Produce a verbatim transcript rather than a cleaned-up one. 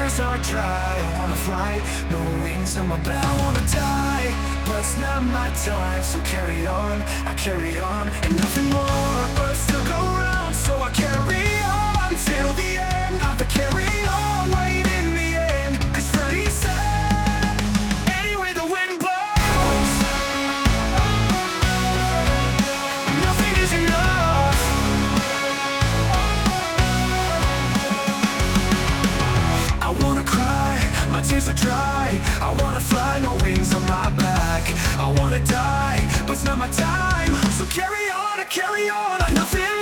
tears are dry. I wanna fly, no wings on my back. I wanna die, but it's not my time. So carry on, I carry on, and nothing more but still go round. So I carry on till the end. I have to carry on right in the end. Cause Freddy said, anyway the wind blows, nothing is enough. I wanna cry, my tears are dry. I wanna fly, no wings on my back. I wanna die, but it's not my time. So carry on, I carry on, nothing